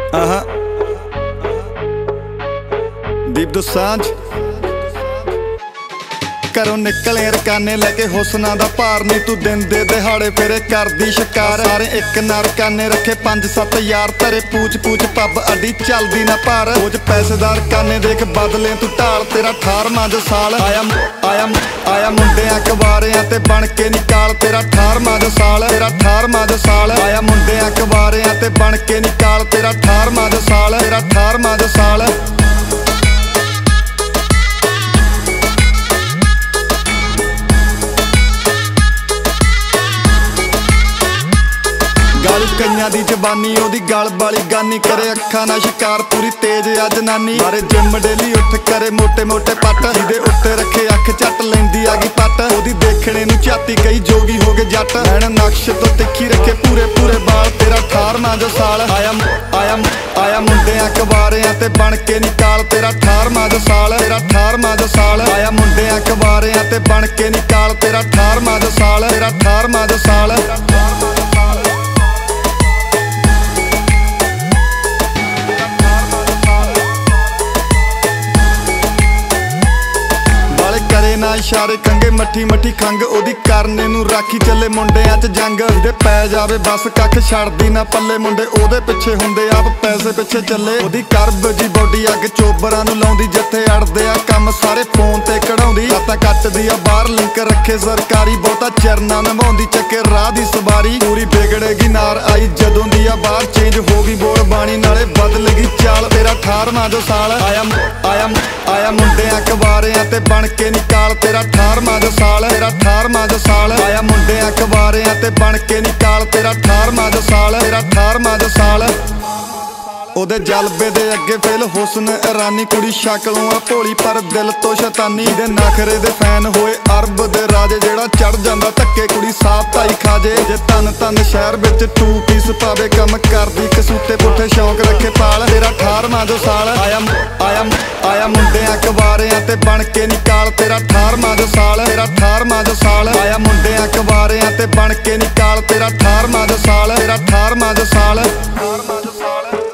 ਦੀਪ ਦੋਸਾਂਝ ਘਰੋਂ ਨਿਕਲੇ ਰਕਾਨੇ ਲੈ ਕੇ ਹੁਸਨਾ ਦਾ ਭਾਰ ਨੀ ਤੂੰ ਦਿਨ ਦੇ ਦਿਹਾੜੇ ਫੇਰੇ ਕਰਦੀ ਸ਼ਿਕਾਰ ਸਾਰੇ ਇੱਕ ਨਰਕਾਨੇ ਰੱਖੇ 5-7 ਯਾਰ ਧਰੇ ਪੂਛ ਪੂਛ ਪੱਬ ਅੱਡੀ ਚੱਲਦੀ ਨਾ ਭਾਰ ਕੁਝ ਪੈਸੇਦਾਰ ਕਾਨੇ ਦੇਖ ਬਦਲੇ ਤੂੰ ਢਾਲ ਤੇਰਾ 18ਵਾਂ ਜੋ ਸਾਲ ਆਇਆ ਮੁੰਡਿਆਂ ਕਵਾਰਿਆਂ ਤੇ ਬਣ ਕੇ ਨਿਕਾਲ ਤੇਰਾ 18ਵਾਂ ਜੋ ਸਾਲ ਤੇਰਾ 18ਵਾਂ ਜੋ ਸਾਲ ਆਇਆ ਮੁੰਡਿਆਂ ਕਵਾਰਿਆਂ ਤੇ ਬਣ ਕੇ ਨਿਕਾਲ ਤੇਰਾ 18ਵਾਂ ਜੋ ਸਾਲ ਤੇਰਾ 18ਵਾਂ ਜੋ ਸਾਲ ਕਈਆਂ ਦੀ ਜ਼ਬਾਨੀ ਉਹਦੀ ਗਲ ਵਾਲੀ ਗਾਨੀ ਕਰੇ ਅੱਖਾਂ ਨਾਲ ਸ਼ਿਕਾਰ ਪੂਰੀ ਤੇਜ਼ ਆ ਜਨਾਨੀ ਮਾਰੇ ਜਿੰਮ ਡੇਲੀ ਉੱਠ ਕਰੇ ਮੋਟੇ ਮੋਟੇ ਪੱਟ ਜਿਹਦੇ ਉੱਤੇ ਰੱਖੇ ਅੱਖ ਚੱਟ ਲੈਂਦੀ ਆ ਗਈ ਪੱਟ ਉਹਦੀ ਦੇਖਣੇ ਨੂੰ ਝਾਤੀ ਕਈ ਜੋਗੀ ਹੋ ਗਏ ਜੱਟ ਐਨ ਨਕਸ਼ ਤੋਂ ਤਿੱਖੀ ਰੱਖੇ ਪੂਰੇ ਪੂਰੇ ਬਾਲ ਤੇਰਾ 18ਵਾਂ ਜੋ ਸਾਲ ਆਇਆ ਮੁੰਡਿਆਂ ਕਵਾਰਿਆਂ ਤੇ ਬਣ ਕੇ ਨਿਕਾਲ ਤੇਰਾ 18ਵਾਂ ਜੋ ਸਾਲ ਤੇਰਾ 18ਵਾਂ ਜੋ ਸਾਲ ਆਇਆ ਮੁੰਡਿਆਂ ਕਵਾਰਿਆਂ ਤੇ ਬਣ ਕੇ ਨਿਕਾਲ ਤੇਰਾ 18ਵਾਂ ਜੋ ਸਾਲ ਤੇਰਾ 18ਵਾਂ ਜੋ ਸਾਲ ਨਾ ਇਸ਼ਾਰੇ ਕੰਗੇ ਮੱਠੀ ਮੱਠੀ ਖੰਗ ਉਹਦੀ ਕਰਨੇ ਨੂੰ ਰਾਖੀ ਚੱਲੇ ਮੁੰਡਿਆਂ 'ਚ ਜੰਗ ਉਹਦੇ ਪੈ ਜਾਵੇ ਬਸ ਕੱਖ ਛੱਡਦੀ ਨਾ ਪੱਲੇ ਮੁੰਡੇ ਉਹਦੇ ਪਿੱਛੇ ਹੁੰਦੇ ਆਪ ਪੈਸੇ ਪਿੱਛੇ ਚੱਲੇ ਉਹਦੀ ਕਰਬ ਜੀ ਬੋਡੀ ਅੱਗ ਚੋਬਰਾਂ ਨੂੰ ਲਾਉਂਦੀ ਜਿੱਥੇ ਅੜਦੇ ਆ ਕੰਮ ਸਾਰੇ ਫੋਨ ਤੇ ਕਢਾਉਂਦੀ ਰਾਤਾਂ ਕੱਟਦੀ ਆ ਬਾਹਰ ਲਿੰਕ ਰੱਖੇ ਸਰਕਾਰੀ ਬਹੁਤਾ ਚਰਨਾ ਨਿਭਾਉਂਦੀ ਚੱਕੇ ਰਾਹ ਦੀ ਸਵਾਰੀ ਪੂਰੀ ਵਿਗੜੇਗੀ ਨਾਰ ਆਈ ਜਦੋਂ ਦੀ ਆ ਬਾਹਰ ਚੇਂਜ ਹੋ ਗਈ ਬੋਲ ਬਾਣੀ ਨਾਲੇ ਬਦਲ ਗਈ ਚਾਲ ਤੇਰਾ 18ਵਾਂ ਜੋ ਸਾਲ ਆਇਆ ਮੁੰਡਿਆਂ ਕਵਾਰਿਆਂ ਤੇ ਬਣ ਕੇ ਨਿਕਾਲ ਤੇਰਾ 18ਵਾਂ ਜੋ ਸਾਲ ਤੇਰਾ 18ਵਾਂ ਜੋ ਸਾਲ ਆਇਆ ਮੁੰਡਿਆਂ ਕਵਾਰਿਆਂ ਤੇ ਬਣ ਕੇ ਨਿਕਾਲ ਤੇਰਾ 18ਵਾਂ ਜੋ ਸਾਲ ਤੇਰਾ 18ਵਾਂ ਜੋ ਸਾਲ ਉਹਦੇ ਜਲਬੇ ਦੇ ਅੱਗੇ ਫੇਲ ਹੁਸਨ ਇਰਾਨੀ ਕੁੜੀ ਸ਼ਕਲੋਂ ਆ ਭੋਲੀ ਪਰ ਦਿਲ ਤੋਂ ਸ਼ੈਤਾਨੀ ਦੇ ਨਖਰੇ ਦੇ ਫੈਨ ਹੋਏ ਅਰਬ ਦੇ ਰਾਜੇ ਜਿਹੜਾ ਚੜ ਜਾਂਦਾ ਧੱਕੇ ਕੁੜੀ ਸਾਫ ਤਾਈ ਖਾਜੇ ਜੇ ਤਨ ਸ਼ਹਿਰ ਵਿੱਚ 2 ਪੀਸ ਪਾਵੇ ਕੰਮ ਕਰਦੀ ਕਸੂਤੇ ਪੁੱਠੇ ਸ਼ੌਂਕ ਰੱਖੇ ਪਾਲ ਤੇਰਾ 18ਵਾਂ ਜੋ ਸਾਲ ਆਇਆ ਮੁੰਡਿਆਂ ਕਵਾਰਿਆਂ ਤੇ ਬਣ ਕੇ ਨਿਕਾਲ ਤੇਰਾ 18ਵਾਂ ਜੋ ਸਾਲ ਤੇਰਾ 18ਵਾਂ ਜੋ ਸਾਲ ਆਇਆ ਮੁੰਡਿਆਂ ਕਵਾਰਿਆਂ ਤੇ ਬਣ ਕੇ ਨਿਕਾਲ ਤੇਰਾ 18ਵਾਂ ਜੋ ਸਾਲ ਤੇਰਾ 18ਵਾਂ ਜੋ ਸਾਲ